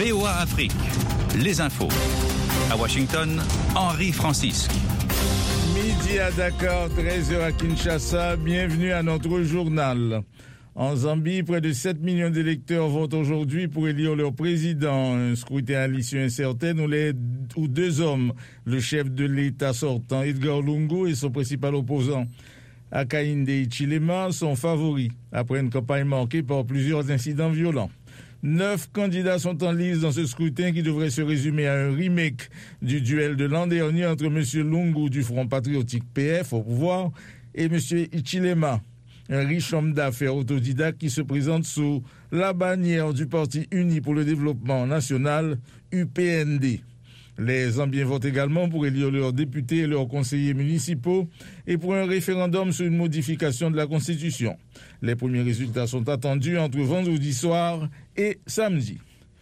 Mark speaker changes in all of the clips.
Speaker 1: VOA Afrique, les infos. À Washington, Henri Francisque.
Speaker 2: Midi à Dakar, 13h à Kinshasa, bienvenue à notre journal. En Zambie, près de 7 millions d'électeurs votent aujourd'hui pour élire leur président. Un scrutin à l'issue incertaine où deux hommes, le chef de l'État sortant Edgar Lungu et son principal opposant Hakainde Hichilema, sont favoris après une campagne marquée par plusieurs incidents violents. 9 candidats sont en lice dans ce scrutin qui devrait se résumer à un remake du duel de l'an dernier entre M. Lungu du Front Patriotique PF au pouvoir et M. Hichilema, un riche homme d'affaires autodidacte qui se présente sous la bannière du Parti uni pour le développement national, UPND. Les Zambiens votent également pour élire leurs députés et leurs conseillers municipaux et pour un référendum sur une modification de la Constitution. Les premiers résultats sont attendus entre vendredi soir et samedi.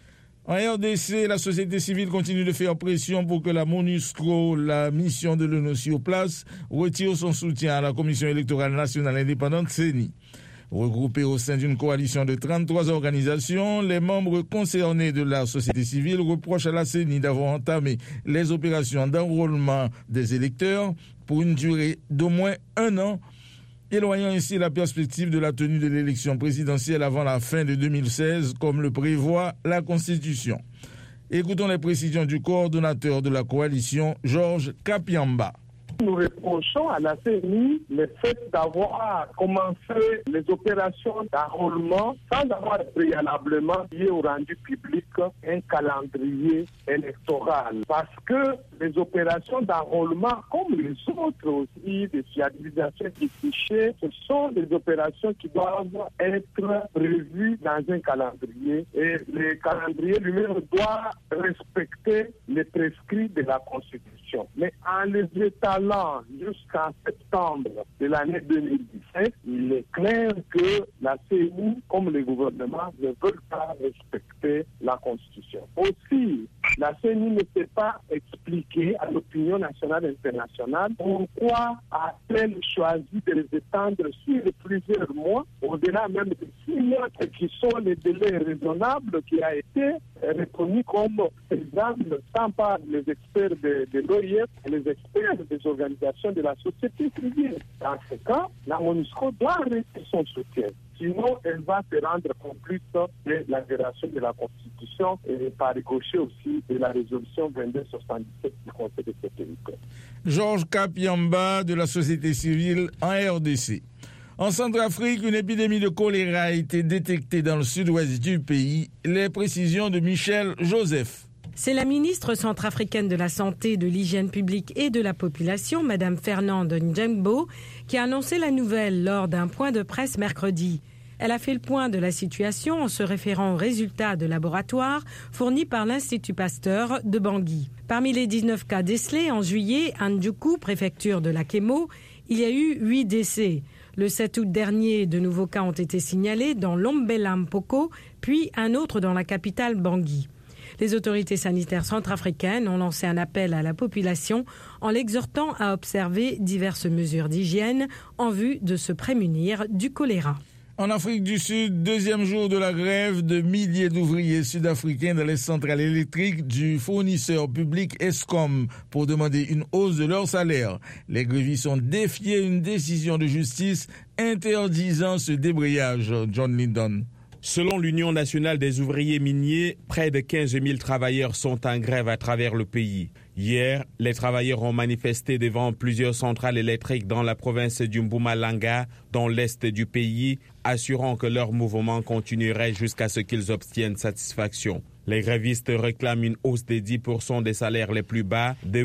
Speaker 2: En RDC, la société civile continue de faire pression pour que la MONUSCO, la mission de l'ONU sur place, retire son soutien à la Commission électorale nationale indépendante CENI. Regroupés au sein d'une coalition de 33 organisations, les membres concernés de la société civile reprochent à la CENI d'avoir entamé les opérations d'enrôlement des électeurs pour une durée d'au moins 1 an, éloignant ainsi la perspective de la tenue de l'élection présidentielle avant la fin de 2016, comme le prévoit la Constitution. Écoutons les précisions du coordonnateur de la coalition, Georges Kapiamba.
Speaker 3: Nous reprochons à la CENI le fait d'avoir commencé les opérations d'enrôlement sans avoir préalablement lié au rendu public un calendrier électoral. Parce que les opérations d'enrôlement, comme les autres aussi, de fiabilisation des fichiers, ce sont des opérations qui doivent être prévues dans un calendrier. Et le calendrier lui-même doit respecter les prescrits de la Constitution. Mais en les étalant jusqu'en septembre de l'année 2017, il est clair que la CENI, comme le gouvernement, ne veulent pas respecter la Constitution. Aussi, la CENI ne peut pas expliquer à l'opinion nationale et internationale pourquoi a-t-elle choisi de les étendre sur plusieurs mois, au-delà même de 6 mois, qui sont les délais raisonnables qui a été reconnu comme exemple tant par les experts de l'OIF et les experts des organisations de la société civile. Dans ce cas, la MONUSCO doit arrêter son soutien. Sinon, elle va se rendre complice de la violation de la Constitution et par ricochet aussi de la résolution 2277 du Conseil de sécurité.
Speaker 2: Georges Kapiamba de la société civile en RDC. En Centrafrique, une épidémie de choléra a été détectée dans le sud-ouest du pays. Les précisions de Michel Joseph.
Speaker 4: C'est la ministre centrafricaine de la Santé, de l'Hygiène publique et de la Population, Mme Fernande Ndjembo, qui a annoncé la nouvelle lors d'un point de presse mercredi. Elle a fait le point de la situation en se référant aux résultats de laboratoire fournis par l'Institut Pasteur de Bangui. Parmi les 19 cas décelés en juillet, à Ndjoukou, préfecture de la Kémo, il y a eu 8 décès. Le 7 août dernier, de nouveaux cas ont été signalés dans l'Ombela-Mpoko, puis un autre dans la capitale Bangui. Les autorités sanitaires centrafricaines ont lancé un appel à la population en l'exhortant à observer diverses mesures d'hygiène en vue de se prémunir du choléra.
Speaker 2: En Afrique du Sud, deuxième jour de la grève de milliers d'ouvriers sud-africains dans les centrales électriques du fournisseur public Eskom pour demander une hausse de leur salaire. Les grévistes ont défié une décision de justice interdisant ce débrayage. John Lyndon.
Speaker 5: Selon l'Union nationale des ouvriers miniers, près de 15 000 travailleurs sont en grève à travers le pays. Hier, les travailleurs ont manifesté devant plusieurs centrales électriques dans la province du Mpumalanga, dans l'est du pays, assurant que leur mouvement continuerait jusqu'à ce qu'ils obtiennent satisfaction. Les grévistes réclament une hausse de 10% des salaires les plus bas, de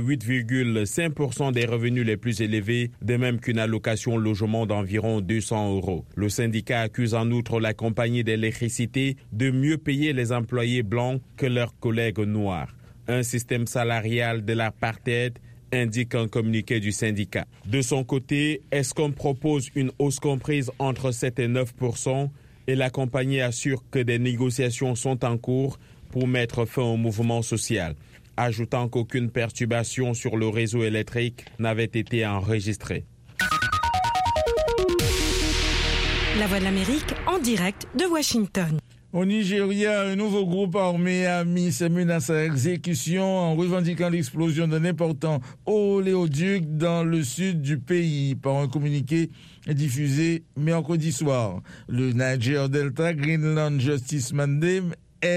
Speaker 5: 8,5% des revenus les plus élevés, de même qu'une allocation logement d'environ 200 €. Le syndicat accuse en outre la compagnie d'électricité de mieux payer les employés blancs que leurs collègues noirs. Un système salarial de l'apartheid, indique un communiqué du syndicat. De son côté, Eskom propose une hausse comprise entre 7 et 9% et la compagnie assure que des négociations sont en cours pour mettre fin au mouvement social, ajoutant qu'aucune perturbation sur le réseau électrique n'avait été enregistrée.
Speaker 4: La Voix de l'Amérique en direct de Washington.
Speaker 2: Au Nigeria, un nouveau groupe armé a mis ses menaces à exécution en revendiquant l'explosion d'un important oléoduc dans le sud du pays par un communiqué diffusé mercredi soir. Le Niger Delta Greenland Justice Mandate,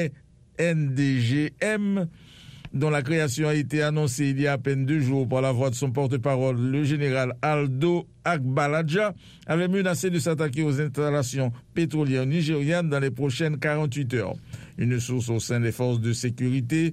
Speaker 2: NDGM, dont la création a été annoncée il y a à peine 2 jours par la voix de son porte-parole, le général Aldo Agbaladja, avait menacé de s'attaquer aux installations pétrolières nigérianes dans les prochaines 48 heures. Une source au sein des forces de sécurité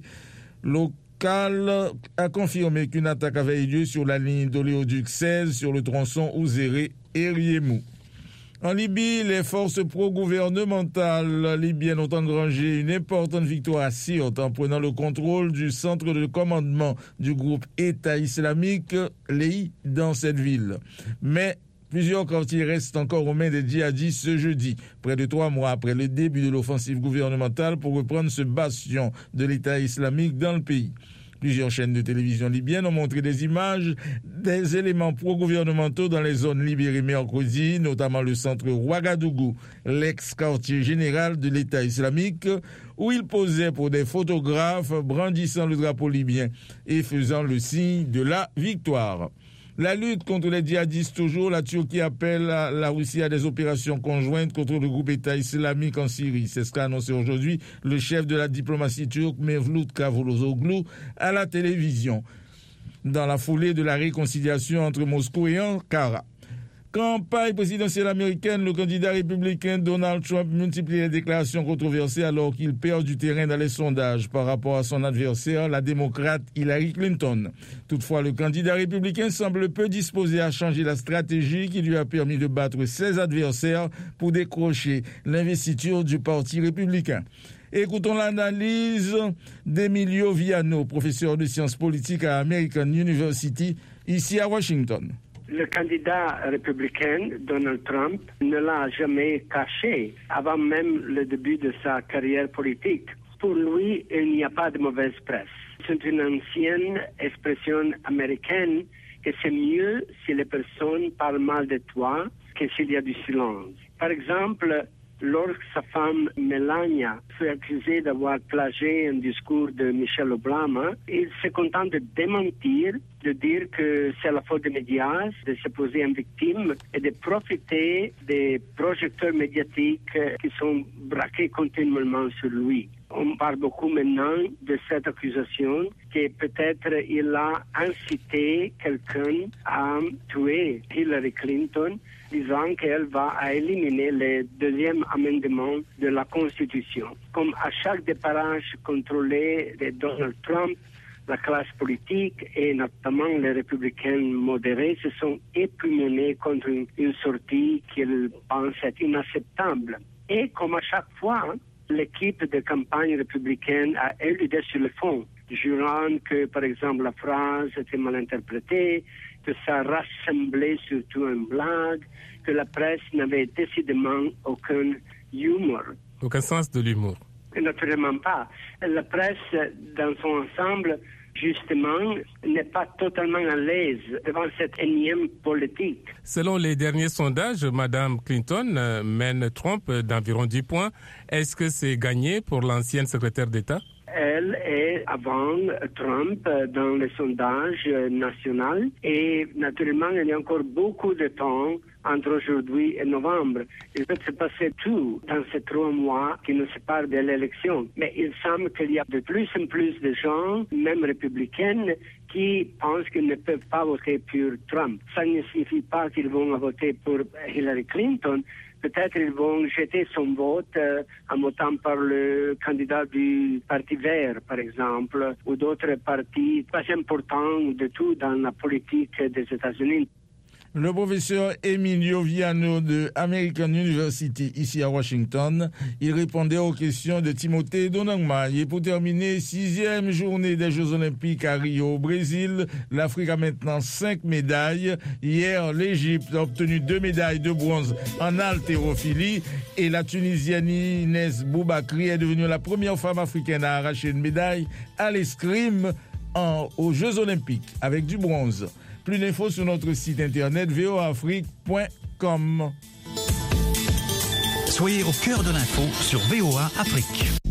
Speaker 2: locales a confirmé qu'une attaque avait eu lieu sur la ligne d'oléoduc 16 sur le tronçon Ouzéré et Riemou. En Libye, les forces pro-gouvernementales libyennes ont engrangé une importante victoire à Sirte en prenant le contrôle du centre de commandement du groupe État islamique, l'EI, dans cette ville. Mais plusieurs quartiers restent encore aux mains des djihadistes ce jeudi, près de 3 mois après le début de l'offensive gouvernementale pour reprendre ce bastion de l'État islamique dans le pays. Plusieurs chaînes de télévision libyennes ont montré des images des éléments pro-gouvernementaux dans les zones libérées mercredi, notamment le centre Ouagadougou, l'ex-quartier général de l'État islamique, où ils posaient pour des photographes brandissant le drapeau libyen et faisant le signe de la victoire. La lutte contre les djihadistes toujours, la Turquie appelle la Russie à des opérations conjointes contre le groupe État islamique en Syrie. C'est ce qu'a annoncé aujourd'hui le chef de la diplomatie turque Mevlut Cavusoglu à la télévision, dans la foulée de la réconciliation entre Moscou et Ankara. Campagne présidentielle américaine, le candidat républicain Donald Trump multiplie les déclarations controversées alors qu'il perd du terrain dans les sondages par rapport à son adversaire, la démocrate Hillary Clinton. Toutefois, le candidat républicain semble peu disposé à changer la stratégie qui lui a permis de battre ses adversaires pour décrocher l'investiture du Parti républicain. Écoutons l'analyse d'Emilio Viano, professeur de sciences politiques à American University, ici à Washington.
Speaker 6: Le candidat républicain, Donald Trump, ne l'a jamais caché avant même le début de sa carrière politique. Pour lui, il n'y a pas de mauvaise presse. C'est une ancienne expression américaine que c'est mieux si les personnes parlent mal de toi que s'il y a du silence. Par exemple, lorsque sa femme Melania fut accusée d'avoir plagié un discours de Michelle Obama, il se contente de démentir, de dire que c'est la faute des médias, de se poser en victime et de profiter des projecteurs médiatiques qui sont braqués continuellement sur lui. On parle beaucoup maintenant de cette accusation que peut-être il a incité quelqu'un à tuer Hillary Clinton, disant qu'elle va éliminer le 2e amendement de la Constitution. Comme à chaque départage contrôlé de Donald Trump, la classe politique et notamment les républicains modérés se sont époumonés contre une sortie qu'ils pensent être inacceptable. Et comme à chaque fois, l'équipe de campagne républicaine a éludé sur le fond, jurant que, par exemple, la phrase était mal interprétée, que ça rassemblait surtout une blague, que la presse n'avait décidément aucun humour.
Speaker 7: Aucun sens de l'humour.
Speaker 6: Naturellement pas. La presse, dans son ensemble, justement, n'est pas totalement à l'aise devant cette énième politique.
Speaker 7: Selon les derniers sondages, Mme Clinton mène Trump d'environ 10 points. Est-ce que c'est gagné pour l'ancienne secrétaire d'État?
Speaker 6: Elle est avant Trump dans les sondages nationaux et naturellement, il y a encore beaucoup de temps entre aujourd'hui et novembre. Il peut se passer tout dans ces 3 mois qui nous séparent de l'élection. Mais il semble qu'il y a de plus en plus de gens, même républicains, qui pensent qu'ils ne peuvent pas voter pour Trump. Ça ne signifie pas qu'ils vont voter pour Hillary Clinton. Peut-être ils vont jeter son vote en votant par le candidat du Parti vert, par exemple, ou d'autres partis pas importants de tout dans la politique des États-Unis.
Speaker 2: Le professeur Emilio Viano de American University, ici à Washington, il répondait aux questions de Timothée Donangmaye. Et pour terminer, 6e journée des Jeux Olympiques à Rio, au Brésil. L'Afrique a maintenant 5 médailles. Hier, l'Égypte a obtenu 2 médailles de bronze en haltérophilie. Et la Tunisienne Inès Boubakri est devenue la première femme africaine à arracher une médaille à l'escrime aux Jeux Olympiques avec du bronze. Plus d'infos sur notre site internet voaafrique.com.
Speaker 1: Soyez au cœur de l'info sur VOA Afrique.